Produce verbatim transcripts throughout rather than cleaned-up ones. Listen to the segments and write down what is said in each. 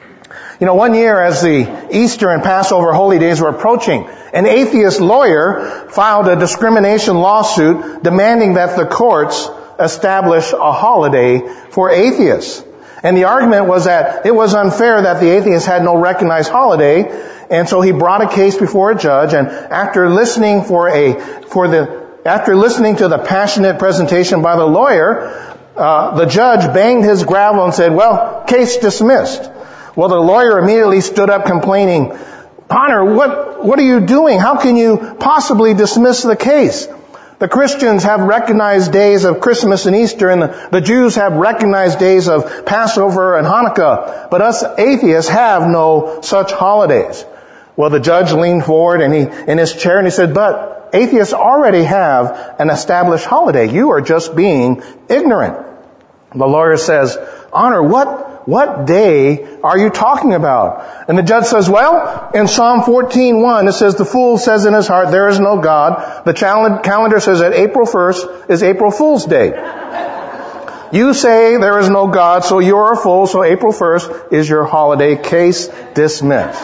You know, one year as the Easter and Passover holy days were approaching, an atheist lawyer filed a discrimination lawsuit demanding that the courts establish a holiday for atheists. And the argument was that it was unfair that the atheists had no recognized holiday, and so he brought a case before a judge, and after listening for a, for the, after listening to the passionate presentation by the lawyer, uh, the judge banged his gavel and said, well, case dismissed. Well, the lawyer immediately stood up complaining, Honor, what, what are you doing? How can you possibly dismiss the case? The Christians have recognized days of Christmas and Easter, and the, the Jews have recognized days of Passover and Hanukkah, but us atheists have no such holidays. Well, the judge leaned forward and he, in his chair and he said, but atheists already have an established holiday. You are just being ignorant. The lawyer says, Honor, what What day are you talking about? And the judge says, well, in Psalm fourteen one, it says, the fool says in his heart, there is no God. The calendar says that April first is April Fool's Day. You say there is no God, so you're a fool, so April first is your holiday. Case dismissed.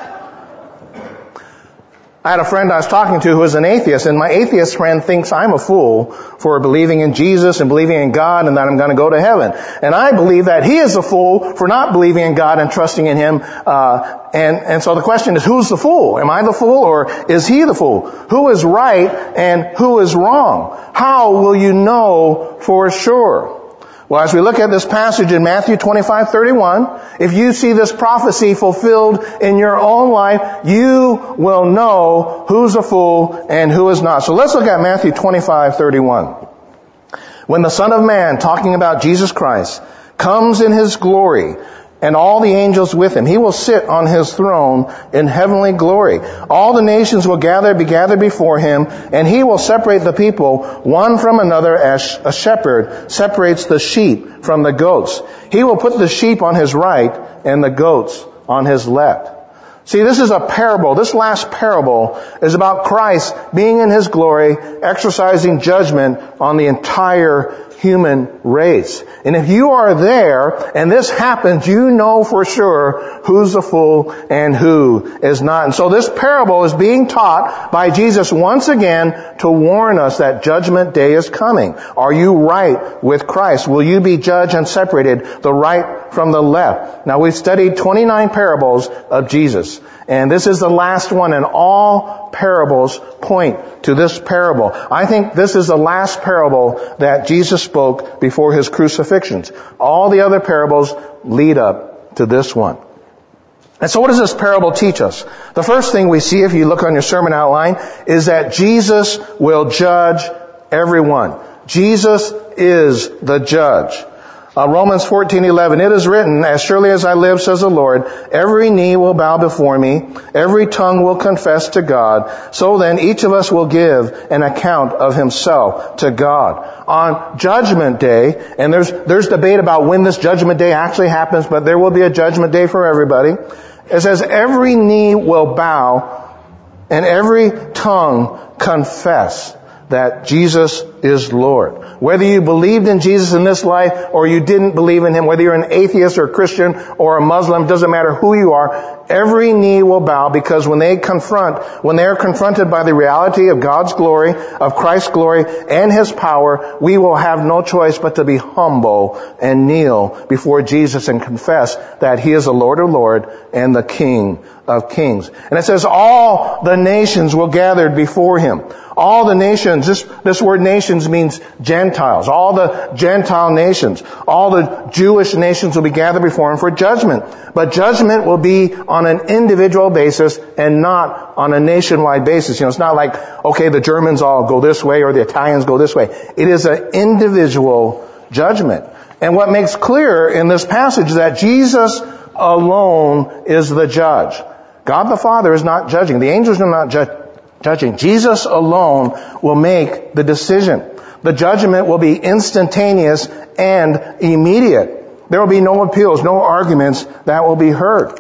I had a friend I was talking to who was an atheist, and my atheist friend thinks I'm a fool for believing in Jesus and believing in God and that I'm going to go to heaven. And I believe that he is a fool for not believing in God and trusting in him. Uh, and, and so the question is, who's the fool? Am I the fool or is he the fool? Who is right and who is wrong? How will you know for sure? Well, as we look at this passage in Matthew twenty-five thirty-one, if you see this prophecy fulfilled in your own life, you will know who's a fool and who is not. So let's look at Matthew twenty-five thirty-one. When the Son of Man, talking about Jesus Christ, comes in his glory, and all the angels with him, he will sit on his throne in heavenly glory. All the nations will gather, be gathered before him, and he will separate the people one from another as a shepherd separates the sheep from the goats. He will put the sheep on his right and the goats on his left. See, this is a parable. This last parable is about Christ being in his glory, exercising judgment on the entire human race. And if you are there and this happens, you know for sure who's a fool and who is not. And so this parable is being taught by Jesus once again to warn us that judgment day is coming. Are you right with Christ? Will you be judged and separated, the right from the left? Now, we've studied twenty-nine parables of Jesus, and this is the last one, and all parables point to this parable. I think this is the last parable that Jesus spoke before his crucifixions. All the other parables lead up to this one. And so what does this parable teach us? The first thing we see, if you look on your sermon outline, is that Jesus will judge everyone. Jesus is the judge. Uh, Romans fourteen eleven, it is written, as surely as I live, says the Lord, every knee will bow before me, every tongue will confess to God. So then each of us will give an account of himself to God. On Judgment Day, and there's, there's debate about when this Judgment Day actually happens, but there will be a Judgment Day for everybody. It says every knee will bow and every tongue confess that Jesus is Lord. Whether you believed in Jesus in this life or you didn't believe in him, whether you're an atheist or a Christian or a Muslim, doesn't matter who you are, every knee will bow, because when they confront, when they're confronted by the reality of God's glory, of Christ's glory and his power, we will have no choice but to be humble and kneel before Jesus and confess that he is the Lord of Lords and the King of Kings. And it says all the nations will gather before him. All the nations, this, this word nations means Gentiles. All the Gentile nations, all the Jewish nations will be gathered before him for judgment. But judgment will be on an individual basis and not on a nationwide basis. You know, it's not like, okay, the Germans all go this way or the Italians go this way. It is an individual judgment. And what makes clear in this passage is that Jesus alone is the judge. God the Father is not judging. The angels are not judging. Judging. Jesus alone will make the decision. The judgment will be instantaneous and immediate. There will be no appeals, no arguments that will be heard.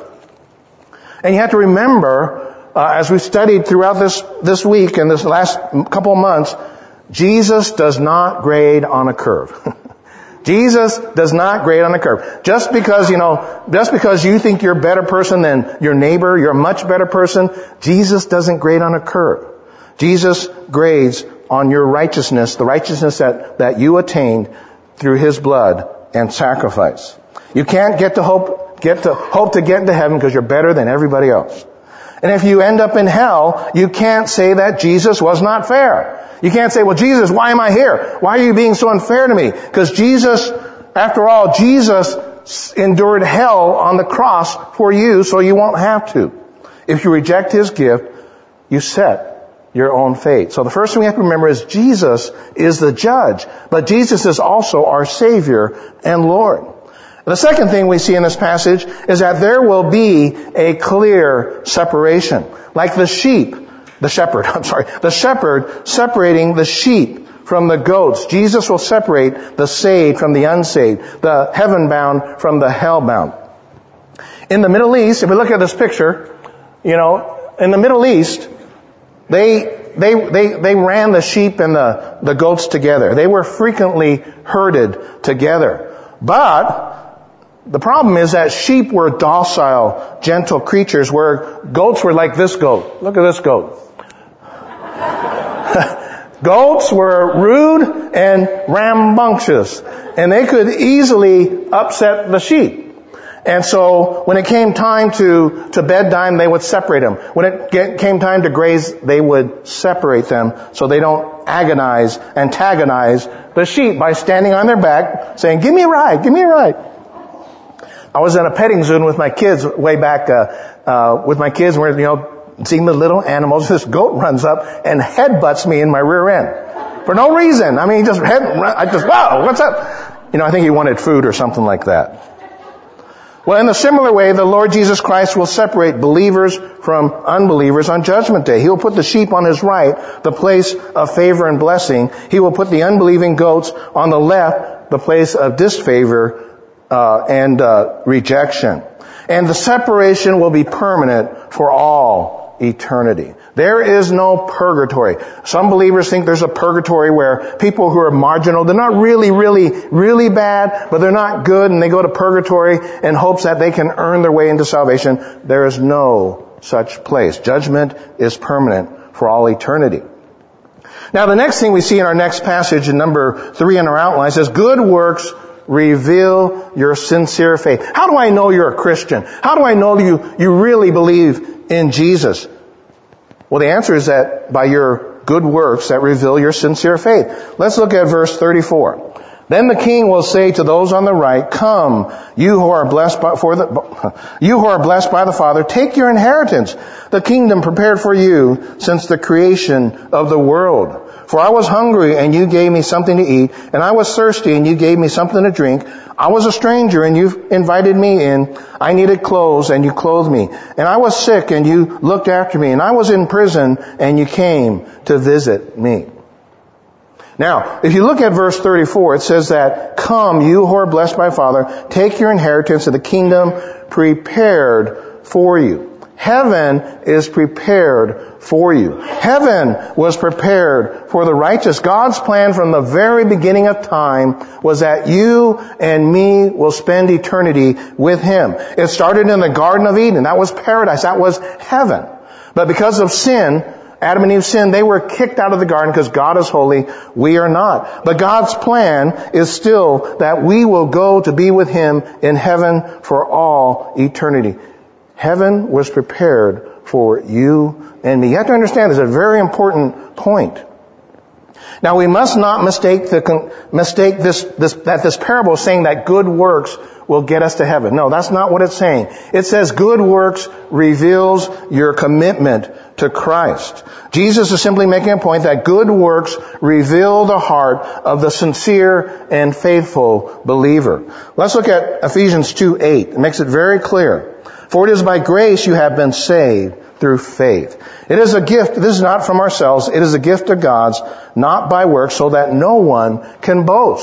And you have to remember, uh, as we studied throughout this, this week and this last couple of months, Jesus does not grade on a curve. Jesus does not grade on a curve. Just because, you know, just because you think you're a better person than your neighbor, you're a much better person, Jesus doesn't grade on a curve. Jesus grades on your righteousness, the righteousness that, that you attained through His blood and sacrifice. You can't get to hope, get to hope to get into heaven because you're better than everybody else. And if you end up in hell, you can't say that Jesus was not fair. You can't say, well, Jesus, why am I here? Why are you being so unfair to me? Because Jesus, after all, Jesus endured hell on the cross for you so you won't have to. If you reject His gift, you set your own fate. So the first thing we have to remember is Jesus is the judge, but Jesus is also our Savior and Lord. The second thing we see in this passage is that there will be a clear separation. Like the sheep, the shepherd, I'm sorry, the shepherd separating the sheep from the goats. Jesus will separate the saved from the unsaved, the heaven-bound from the hell-bound. In the Middle East, if we look at this picture, you know, in the Middle East, they, they, they, they ran the sheep and the, the goats together. They were frequently herded together. But the problem is that sheep were docile, gentle creatures, where goats were like this goat. Look at this goat. Goats were rude and rambunctious, and they could easily upset the sheep. And so when it came time to, to bedtime, they would separate them. When it get, came time to graze, they would separate them so they don't agonize, antagonize the sheep by standing on their back saying, give me a ride, give me a ride. I was in a petting zoo with my kids way back, uh, uh, with my kids, where, you know, seeing the little animals. This goat runs up and headbutts me in my rear end. For no reason. I mean, he just head, I just, wow, what's up? You know, I think he wanted food or something like that. Well, in a similar way, the Lord Jesus Christ will separate believers from unbelievers on Judgment Day. He will put the sheep on His right, the place of favor and blessing. He will put the unbelieving goats on the left, the place of disfavor uh, and uh, rejection. And the separation will be permanent for all eternity. There is no purgatory. Some believers think there's a purgatory where people who are marginal, they're not really, really, really bad, but they're not good, and they go to purgatory in hopes that they can earn their way into salvation. There is no such place. Judgment is permanent for all eternity. Now, the next thing we see in our next passage, in number three in our outline, says, good works reveal your sincere faith. How do I know you're a Christian? How do I know you, you really believe in Jesus? Well, the answer is that by your good works that reveal your sincere faith. Let's look at verse thirty-four. Then the king will say to those on the right, come, you who are blessed by, for the, you who are blessed by the Father, take your inheritance, the kingdom prepared for you since the creation of the world. For I was hungry, and you gave me something to eat, and I was thirsty, and you gave me something to drink. I was a stranger, and you invited me in. I needed clothes, and you clothed me. And I was sick, and you looked after me. And I was in prison, and you came to visit me. Now, if you look at verse thirty-four, it says that, come, you who are blessed by Father, take your inheritance of the kingdom prepared for you. Heaven is prepared for you. Heaven was prepared for the righteous. God's plan from the very beginning of time was that you and me will spend eternity with Him. It started in the Garden of Eden. That was paradise. That was heaven. But because of sin, Adam and Eve sinned, they were kicked out of the garden because God is holy, we are not. But God's plan is still that we will go to be with Him in heaven for all eternity. Heaven was prepared for you and me. You have to understand this is a very important point. Now, we must not mistake the mistake this, this that this parable is saying that good works will get us to heaven. No, that's not what it's saying. It says good works reveals your commitment to Christ. Jesus is simply making a point that good works reveal the heart of the sincere and faithful believer. Let's look at Ephesians two eight. It makes it very clear. For it is by grace you have been saved through faith. It is a gift. This is not from ourselves. It is a gift of God's, not by works, so that no one can boast.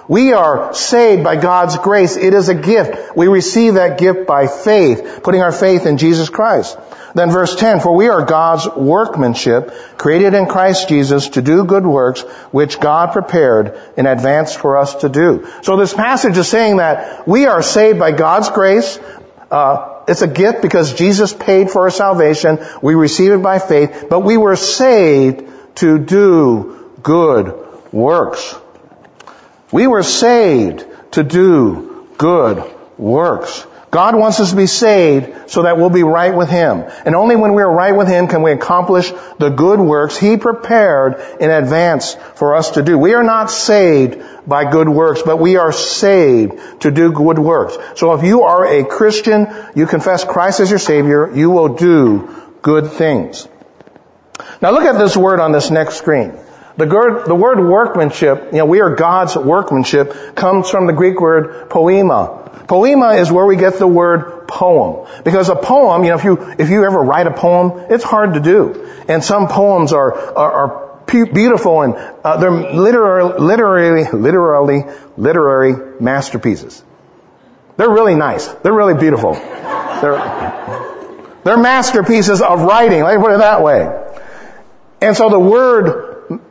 We are saved by God's grace. It is a gift. We receive that gift by faith, putting our faith in Jesus Christ. Then verse ten, for we are God's workmanship, created in Christ Jesus to do good works, which God prepared in advance for us to do. So this passage is saying that we are saved by God's grace. Uh, it's a gift because Jesus paid for our salvation. We receive it by faith, but we were saved to do good works. We were saved to do good works. God wants us to be saved so that we'll be right with Him. And only when we are right with Him can we accomplish the good works He prepared in advance for us to do. We are not saved by good works, but we are saved to do good works. So if you are a Christian, you confess Christ as your Savior, you will do good things. Now look at this word on this next screen. The word, the word workmanship, you know, we are God's workmanship, comes from the Greek word poema. Poema is where we get the word poem. Because a poem, you know, if you, if you ever write a poem, it's hard to do. And some poems are, are, are beautiful and uh, they're literally, literally, literally, literary masterpieces. They're really nice. They're really beautiful. They're, they're masterpieces of writing. Let me put it that way. And so the word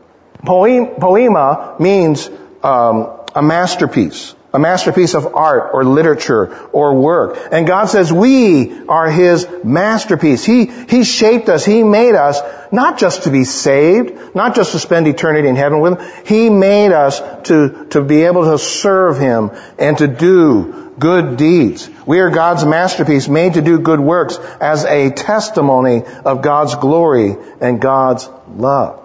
poema means um, a masterpiece. A masterpiece of art or literature or work. And God says we are His masterpiece. He, He shaped us. He made us not just to be saved, not just to spend eternity in heaven with Him. He made us to, to be able to serve Him and to do good deeds. We are God's masterpiece, made to do good works as a testimony of God's glory and God's love.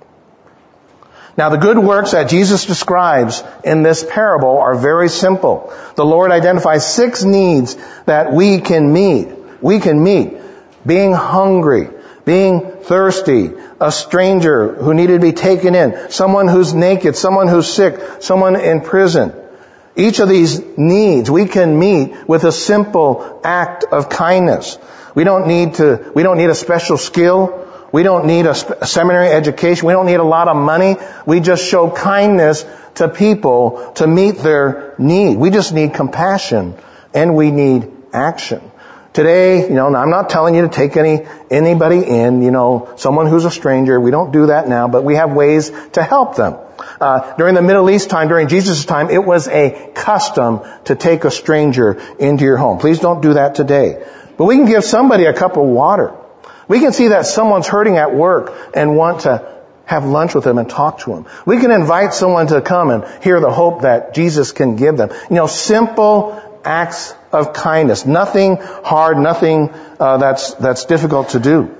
Now the good works that Jesus describes in this parable are very simple. The Lord identifies six needs that we can meet. We can meet. Being hungry, being thirsty, a stranger who needed to be taken in, someone who's naked, someone who's sick, someone in prison. Each of these needs we can meet with a simple act of kindness. We don't need to, we don't need a special skill. We don't need a seminary education. We don't need a lot of money. We just show kindness to people to meet their need. We just need compassion and we need action. Today, you know, I'm not telling you to take any, anybody in, you know, someone who's a stranger. We don't do that now, but we have ways to help them. Uh, during the Middle East time, during Jesus' time, it was a custom to take a stranger into your home. Please don't do that today. But we can give somebody a cup of water. We can see that someone's hurting at work and want to have lunch with them and talk to them. We can invite someone to come and hear the hope that Jesus can give them. You know, simple acts of kindness. Nothing hard, nothing uh, that's that's difficult to do.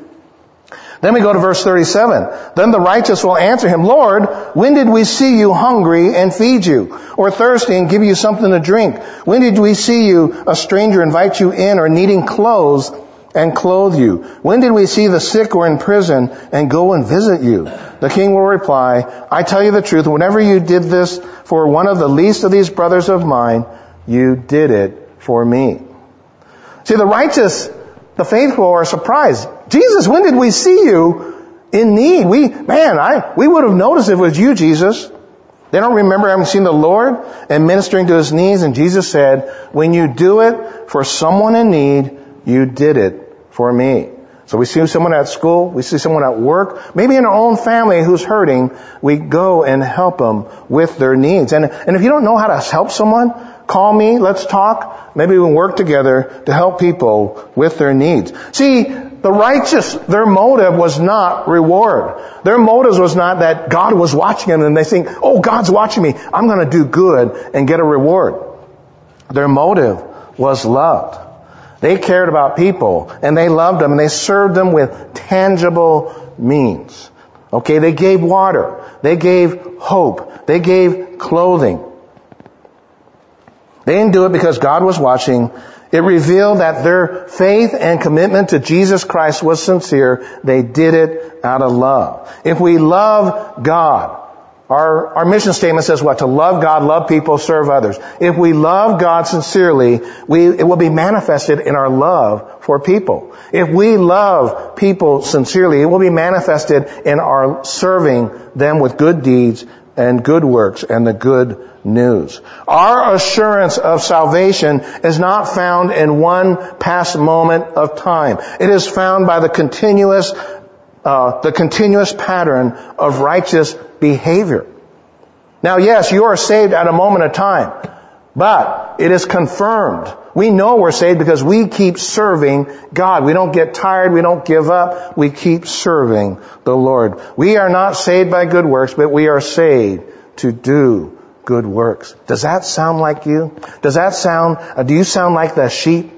Then we go to verse thirty-seven. Then the righteous will answer him, Lord, when did we see you hungry and feed you, or thirsty and give you something to drink? When did we see you a stranger invite you in, or needing clothes and clothe you? When did we see the sick or in prison and go and visit you? The king will reply, I tell you the truth, whenever you did this for one of the least of these brothers of mine, you did it for me. See, the righteous, the faithful are surprised. Jesus, when did we see you in need? We, man, I, we would have noticed if it was you, Jesus. They don't remember having seen the Lord and ministering to His needs. And Jesus said, when you do it for someone in need, you did it for me. So we see someone at school, we see someone at work, maybe in our own family who's hurting, we go and help them with their needs. And, and if you don't know how to help someone, call me, let's talk. Maybe we can work together to help people with their needs. See, the righteous, their motive was not reward. Their motive was not that God was watching them and they think, oh, God's watching me, I'm going to do good and get a reward. Their motive was love. They cared about people and they loved them and they served them with tangible means. Okay, they gave water. They gave hope. They gave clothing. They didn't do it because God was watching. It revealed that their faith and commitment to Jesus Christ was sincere. They did it out of love. If we love God, Our, our mission statement says what? To love God, love people, serve others. If we love God sincerely, we, it will be manifested in our love for people. If we love people sincerely, it will be manifested in our serving them with good deeds and good works and the good news. Our assurance of salvation is not found in one past moment of time. It is found by the continuous, uh, the continuous pattern of righteous behavior. Now, yes, you are saved at a moment of time, but it is confirmed. We know we're saved because we keep serving God. We don't get tired. We don't give up. We keep serving the Lord. We are not saved by good works, but we are saved to do good works. Does that sound like you? Does that sound, uh, do you sound like the sheep?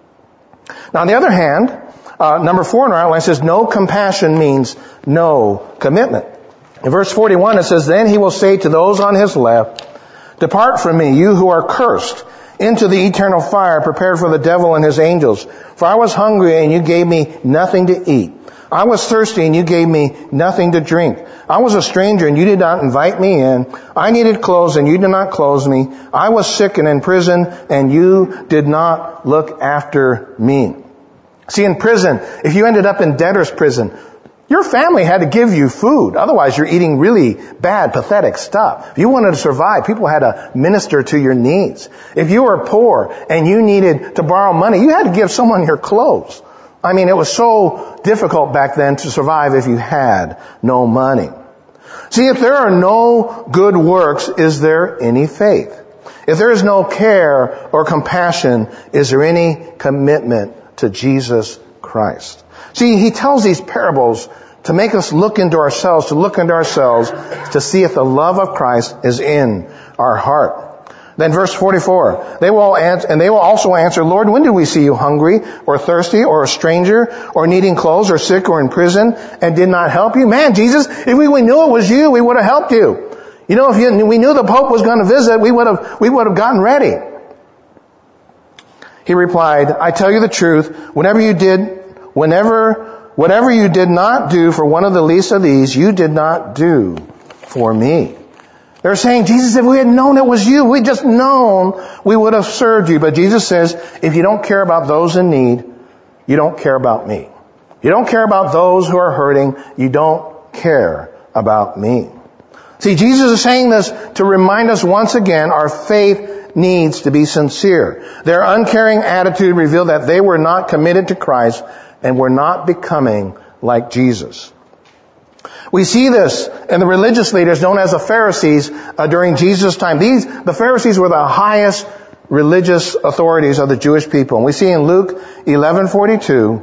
Now, on the other hand, uh, number four in our outline says no compassion means no commitment. In verse forty-one, it says, then he will say to those on his left, depart from me, you who are cursed, into the eternal fire prepared for the devil and his angels. For I was hungry and you gave me nothing to eat. I was thirsty and you gave me nothing to drink. I was a stranger and you did not invite me in. I needed clothes and you did not clothe me. I was sick and in prison and you did not look after me. See, in prison, if you ended up in debtor's prison, your family had to give you food. Otherwise, you're eating really bad, pathetic stuff. If you wanted to survive, people had to minister to your needs. If you were poor and you needed to borrow money, you had to give someone your clothes. I mean, it was so difficult back then to survive if you had no money. See, if there are no good works, is there any faith? If there is no care or compassion, is there any commitment to Jesus Christ? See, he tells these parables to make us look into ourselves, to look into ourselves, to see if the love of Christ is in our heart. Then verse forty-four, they will answer, and they will also answer, Lord, when did we see you hungry or thirsty or a stranger or needing clothes or sick or in prison and did not help you? Man, Jesus, if we, we knew it was you, we would have helped you. You know, if you, we knew the Pope was going to visit, we would have, we would have gotten ready. He replied, I tell you the truth, whenever you did Whenever, whatever you did not do for one of the least of these, you did not do for me. They're saying, Jesus, if we had known it was you, we'd just known, we would have served you. But Jesus says, if you don't care about those in need, you don't care about me. You don't care about those who are hurting, you don't care about me. See, Jesus is saying this to remind us once again our faith needs to be sincere. Their uncaring attitude revealed that they were not committed to Christ and we're not becoming like Jesus. We see this in the religious leaders known as the Pharisees uh, during Jesus' time. These, the Pharisees were the highest religious authorities of the Jewish people. And we see in Luke eleven forty-two,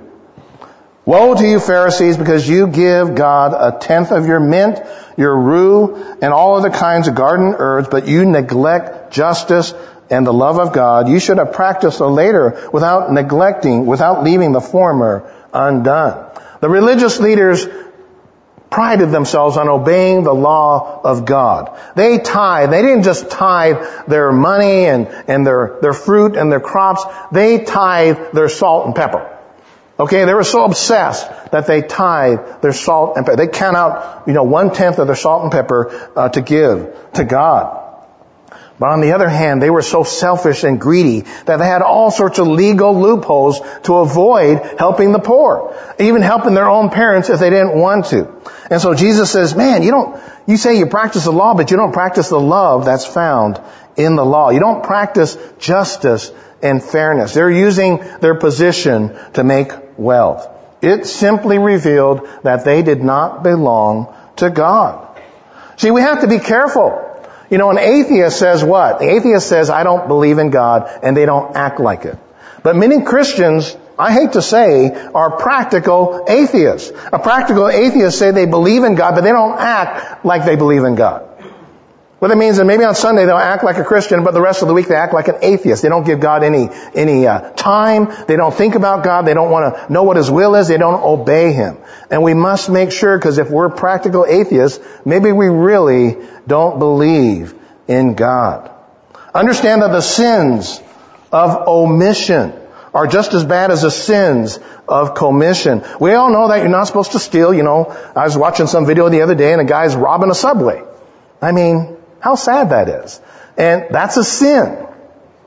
woe to you Pharisees, because you give God a tenth of your mint, your rue, and all other kinds of garden herbs, but you neglect justice and the love of God. You should have practiced the later without neglecting, without leaving the former undone. The religious leaders prided themselves on obeying the law of God. They tithe. They didn't just tithe their money and, and their, their fruit and their crops. They tithe their salt and pepper. Okay, they were so obsessed that they tithe their salt and pepper. They count out, you know, one-tenth of their salt and pepper uh, to give to God. But on the other hand, they were so selfish and greedy that they had all sorts of legal loopholes to avoid helping the poor, even helping their own parents if they didn't want to. And so Jesus says, man, you don't, you say you practice the law, but you don't practice the love that's found in the law. You don't practice justice and fairness. They're using their position to make wealth. It simply revealed that they did not belong to God. See, we have to be careful. You know, an atheist says what? The atheist says, I don't believe in God, and they don't act like it. But many Christians, I hate to say, are practical atheists. A practical atheist say they believe in God, but they don't act like they believe in God. What that means is maybe on Sunday they'll act like a Christian, but the rest of the week they act like an atheist. They don't give God any any uh, time. They don't think about God. They don't want to know what His will is. They don't obey Him. And we must make sure, because if we're practical atheists, maybe we really don't believe in God. Understand that the sins of omission are just as bad as the sins of commission. We all know that you're not supposed to steal. You know, I was watching some video the other day and a guy's robbing a Subway. I mean, how sad that is. And that's a sin.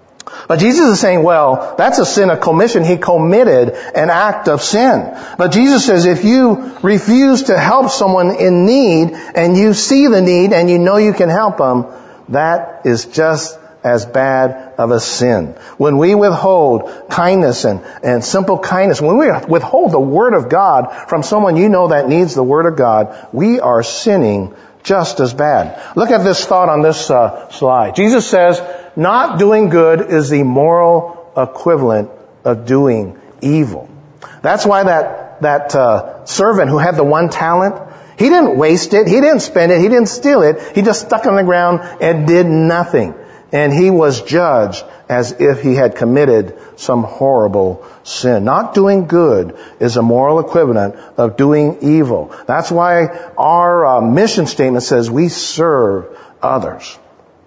But Jesus is saying, well, that's a sin of commission. He committed an act of sin. But Jesus says, if you refuse to help someone in need, and you see the need, and you know you can help them, that is just as bad of a sin. When we withhold kindness and, and simple kindness, when we withhold the Word of God from someone you know that needs the Word of God, we are sinning just as bad. Look at this thought on this uh, slide. Jesus says, not doing good is the moral equivalent of doing evil. That's why that, that uh, servant who had the one talent, he didn't waste it, he didn't spend it, he didn't steal it, he just stuck it on the ground and did nothing. And he was judged as if he had committed some horrible sin. Not doing good is a moral equivalent of doing evil. That's why our uh, mission statement says we serve others.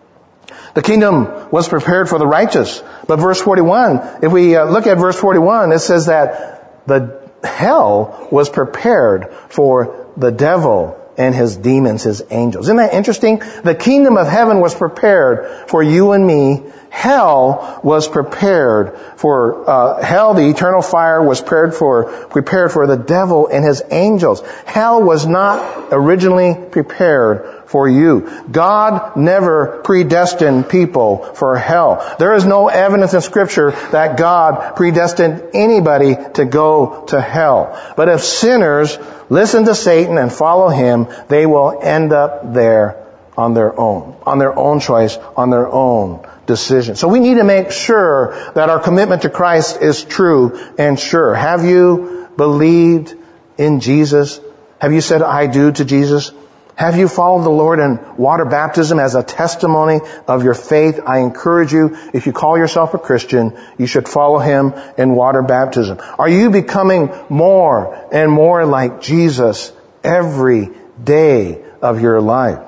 The kingdom was prepared for the righteous. But verse forty-one, if we uh, look at verse forty-one, it says that the hell was prepared for the devil and his demons, his angels. Isn't that interesting? The kingdom of heaven was prepared for you and me. Hell was prepared for, uh, hell, the eternal fire was prepared for, prepared for the devil and his angels. Hell was not originally prepared for you. God never predestined people for hell. There is no evidence in Scripture that God predestined anybody to go to hell. But if sinners listen to Satan and follow him, they will end up there on their own, on their own choice, on their own decision. So we need to make sure that our commitment to Christ is true and sure. Have you believed in Jesus? Have you said, I do to Jesus? Have you followed the Lord in water baptism as a testimony of your faith? I encourage you, if you call yourself a Christian, you should follow Him in water baptism. Are you becoming more and more like Jesus every day of your life?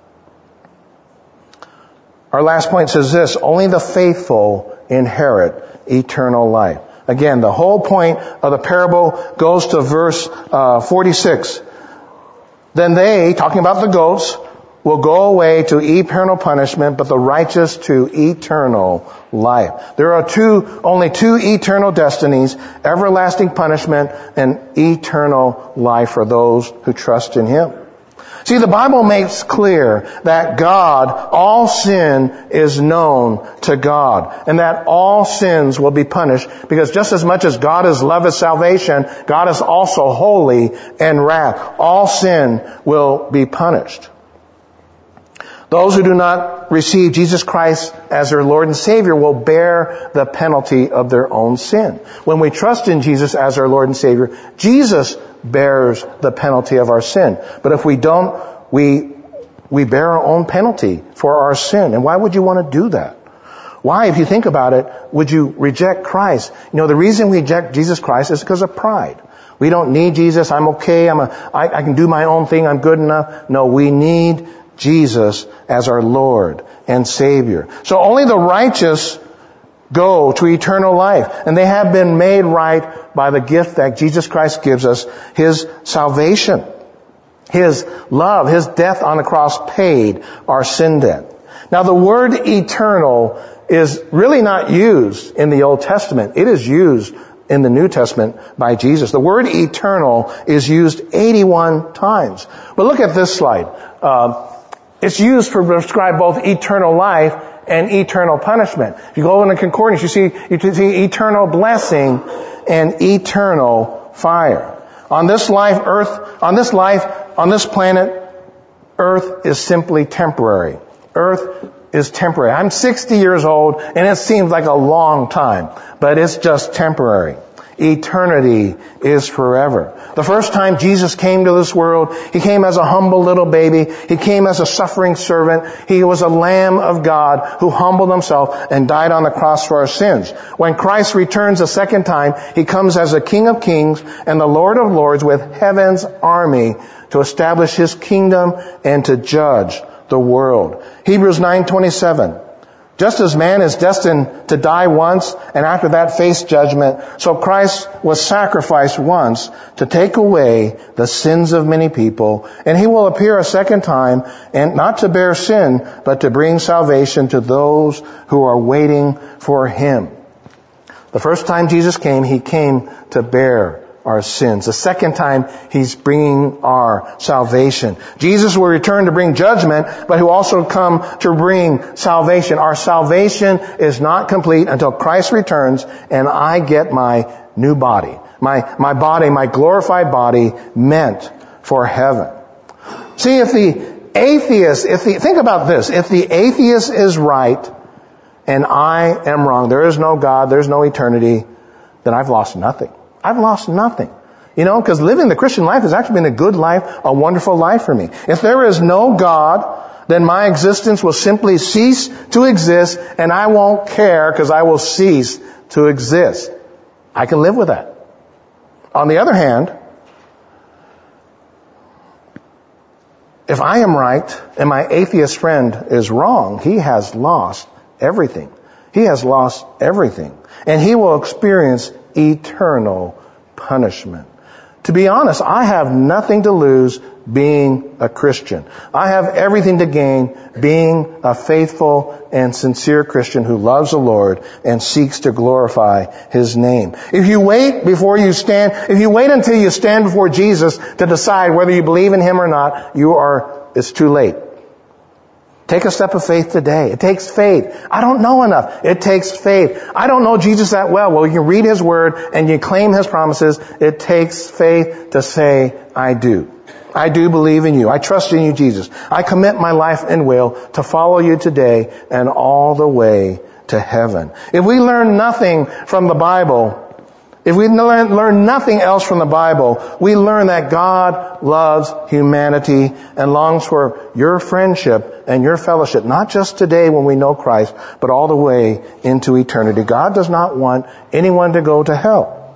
Our last point says this, only the faithful inherit eternal life. Again, the whole point of the parable goes to verse uh, forty-six. Then they, talking about the goats, will go away to eternal punishment, but the righteous to eternal life. There are two, only two eternal destinies, everlasting punishment and eternal life for those who trust in Him. See, the Bible makes clear that God, all sin is known to God, and that all sins will be punished, because just as much as God is love and salvation, God is also holy and wrath. All sin will be punished. Those who do not receive Jesus Christ as their Lord and Savior will bear the penalty of their own sin. When we trust in Jesus as our Lord and Savior, Jesus bears the penalty of our sin. But if we don't, we we bear our own penalty for our sin. And why would you want to do that? Why, if you think about it, would you reject Christ? You know, the reason we reject Jesus Christ is because of pride. We don't need Jesus. I'm okay. I'm a, I, I can do my own thing. I'm good enough. No, we need Jesus as our Lord and Savior. So only the righteous go to eternal life, and they have been made right by the gift that Jesus Christ gives us, His salvation. His love, His death on the cross paid our sin debt. Now the word eternal is really not used in the Old Testament. It is used in the New Testament by Jesus. The word eternal is used eighty-one times. But look at this slide. Uh, it's used to describe both eternal life and eternal punishment. If you go in the concordance, you see, you see eternal blessing and eternal fire. On this life, earth, on this life, on this planet, earth is simply temporary. Earth is temporary. I'm sixty years old, and it seems like a long time, but it's just temporary. Eternity is forever. The first time Jesus came to this world, He came as a humble little baby. He came as a suffering servant. He was a Lamb of God who humbled Himself and died on the cross for our sins. When Christ returns a second time, He comes as a King of Kings and the Lord of Lords with heaven's army to establish His kingdom and to judge the world. Hebrews nine twenty-seven Just as man is destined to die once and after that face judgment, so Christ was sacrificed once to take away the sins of many people, and he will appear a second time, and not to bear sin, but to bring salvation to those who are waiting for him. The first time Jesus came, he came to bear our sins. The second time, he's bringing our salvation. Jesus will return to bring judgment, but he will also come to bring salvation. Our salvation is not complete until Christ returns and I get my new body. My, my body, my glorified body meant for heaven. See, if the atheist, if the, think about this, if the atheist is right and I am wrong, there is no God, there's no eternity, then I've lost nothing. I've lost nothing. You know, because living the Christian life has actually been a good life, a wonderful life for me. If there is no God, then my existence will simply cease to exist, and I won't care because I will cease to exist. I can live with that. On the other hand, if I am right and my atheist friend is wrong, he has lost everything. He has lost everything. And he will experience eternal punishment. To be honest, I have nothing to lose being a Christian. I have everything to gain being a faithful and sincere Christian who loves the Lord and seeks to glorify his name. If you wait before you stand, if you wait until you stand before Jesus to decide whether you believe in him or not, you are, it's too late. Take a step of faith today. It takes faith. I don't know enough. It takes faith. I don't know Jesus that well. Well, you read his word and you claim his promises. It takes faith to say, I do. I do believe in you. I trust in you, Jesus. I commit my life and will to follow you today and all the way to heaven. If we learn nothing from the Bible, if we learn, learn nothing else from the Bible, we learn that God loves humanity and longs for your friendship and your fellowship, not just today when we know Christ, but all the way into eternity. God does not want anyone to go to hell.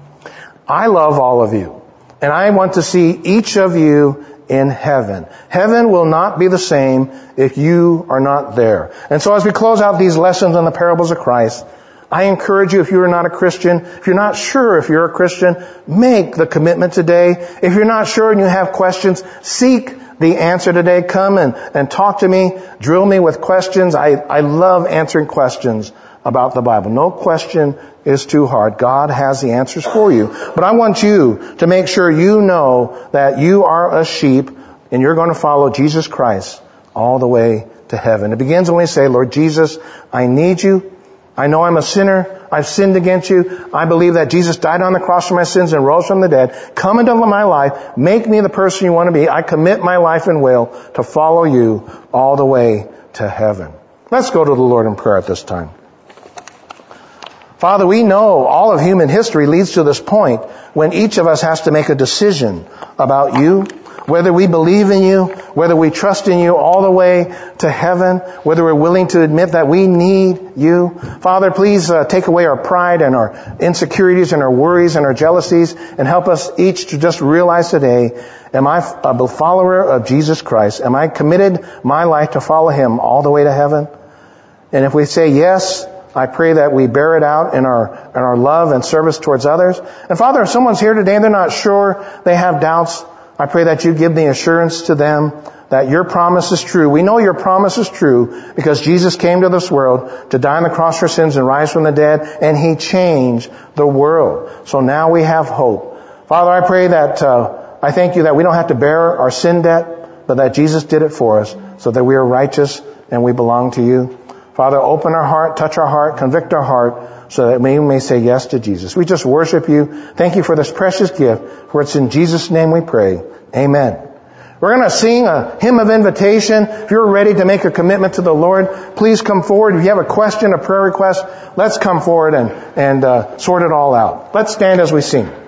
I love all of you, and I want to see each of you in heaven. Heaven will not be the same if you are not there. And so as we close out these lessons on the parables of Christ, I encourage you, if you are not a Christian, if you're not sure if you're a Christian, make the commitment today. If you're not sure and you have questions, seek the answer today. Come and, and talk to me. Drill me with questions. I, I love answering questions about the Bible. No question is too hard. God has the answers for you. But I want you to make sure you know that you are a sheep and you're going to follow Jesus Christ all the way to heaven. It begins when we say, Lord Jesus, I need you. I know I'm a sinner. I've sinned against you. I believe that Jesus died on the cross for my sins and rose from the dead. Come into my life. Make me the person you want to be. I commit my life and will to follow you all the way to heaven. Let's go to the Lord in prayer at this time. Father, we know all of human history leads to this point when each of us has to make a decision about you, whether we believe in you, whether we trust in you all the way to heaven, whether we're willing to admit that we need you. Father, please uh, take away our pride and our insecurities and our worries and our jealousies and help us each to just realize today, am I a follower of Jesus Christ? Am I committed my life to follow him all the way to heaven? And if we say yes, I pray that we bear it out in our in our love and service towards others. And Father, if someone's here today and they're not sure, they have doubts, I pray that you give the assurance to them that your promise is true. We know your promise is true because Jesus came to this world to die on the cross for sins and rise from the dead, and he changed the world. So now we have hope. Father, I pray that, uh, I thank you that we don't have to bear our sin debt, but that Jesus did it for us so that we are righteous and we belong to you. Father, open our heart, touch our heart, convict our heart, so that we may say yes to Jesus. We just worship you. Thank you for this precious gift, for it's in Jesus' name we pray. Amen. We're going to sing a hymn of invitation. If you're ready to make a commitment to the Lord, please come forward. If you have a question, a prayer request, let's come forward and, and uh, sort it all out. Let's stand as we sing.